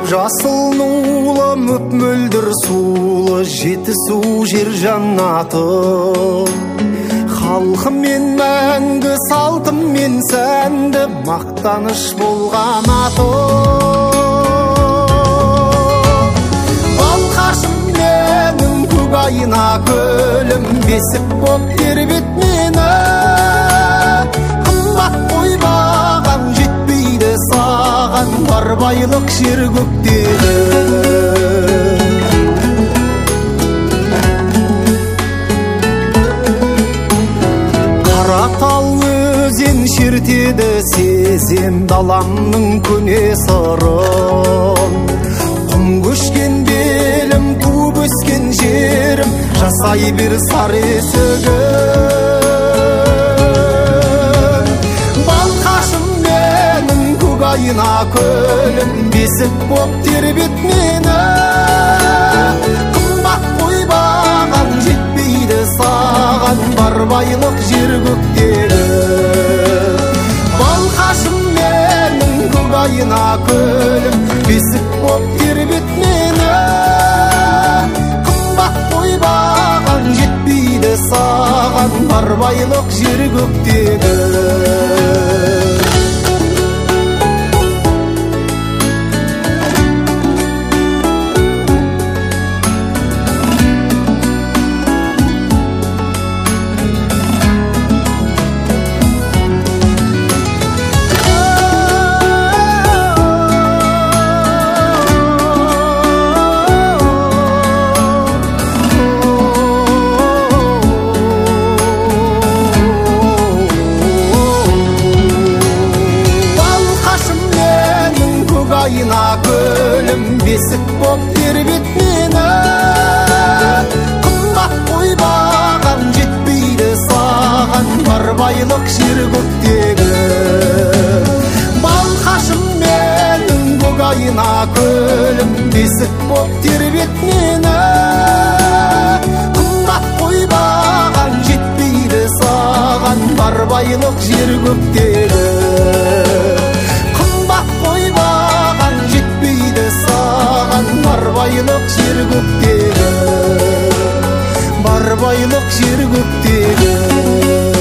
жасыл нұлы мөп-мөлдір сулы жетісу жер жаннаты. Халқымен мәңгі салтымен сәнді мақтаныш болған аты. Балқашым менің көкайына көлім бесік боп тербет мені. Қымбат қой бағам жетпейді саған бар байлық жер көктегі. Қаратал өзен шертеді сезем даламның көне сырын. Құм көшкен белім туып өскен жерім жасай бер сары есігім. Балқашым менің көкайына көлім бесік боп тербет мені. Қымбат қой бағам жетпейді саған бар байлық жер көктегі. Балқашым менің көкайына көлім бесік боп тербет мені. Қымбат қой бағам жетпейді саған бар байлық жер көктегі. Көкайына көлім бесік боп тербет мені. Қымбат қой бағам жетпейді саған бар байлық жер көктегі. Балқашым менің көкайына көлім бесік боп тербет мені. Қымбат қой бағам жетпейді саған бар байлық жер көктегі. Бар байлық жер көктегі, бар байлық жер көктегі.